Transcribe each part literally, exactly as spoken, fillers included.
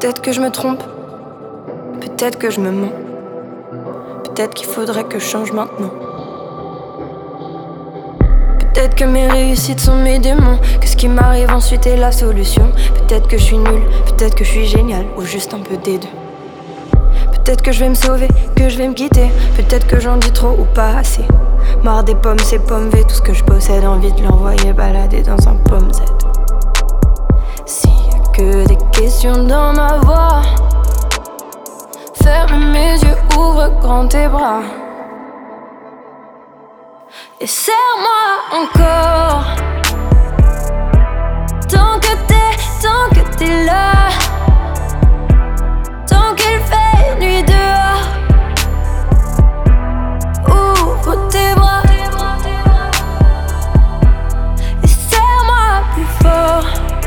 Peut-être que je me trompe, peut-être que je me mens, peut-être qu'il faudrait que je change maintenant. Peut-être que mes réussites sont mes démons, que ce qui m'arrive ensuite est la solution. Peut-être que je suis nulle, peut-être que je suis génial, ou juste un peu des deux. Peut-être que je vais me sauver, que je vais me quitter, peut-être que j'en dis trop ou pas assez. Marre des pommes, ces pommes V, tout ce que je possède, envie de l'envoyer balader dans un pomme Z. S'il y a que des questions dans ma voix, ferme mes yeux, ouvre grand tes bras et serre-moi encore. Tant que t'es, tant que t'es là, tant qu'il fait nuit dehors, ouvre tes bras et serre-moi plus fort.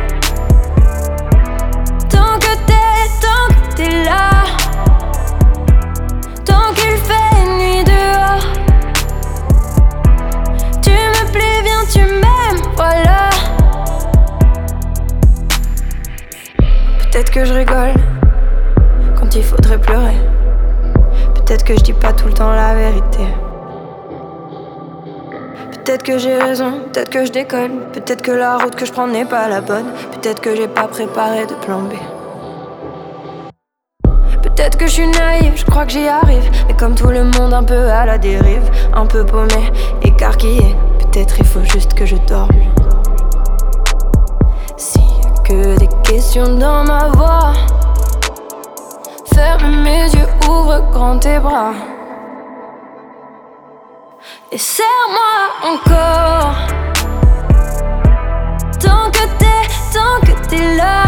Tant que t'es, tant que t'es là, tant qu'il fait nuit dehors, tu me plais, viens, tu m'aimes, voilà. Peut-être que je rigole quand il faudrait pleurer, peut-être que je dis pas tout le temps la vérité. Peut-être que j'ai raison, peut-être que je déconne, peut-être que la route que je prends n'est pas la bonne, peut-être que j'ai pas préparé de plan B. Peut-être que je suis naïve, je crois que j'y arrive, mais comme tout le monde un peu à la dérive, un peu paumé, écarquillé, peut-être il faut juste que je dorme. S'il y a que des questions dans ma voix, ferme mes yeux, ouvre grand tes bras et serre-moi encore. Tant que t'es, tant que t'es là,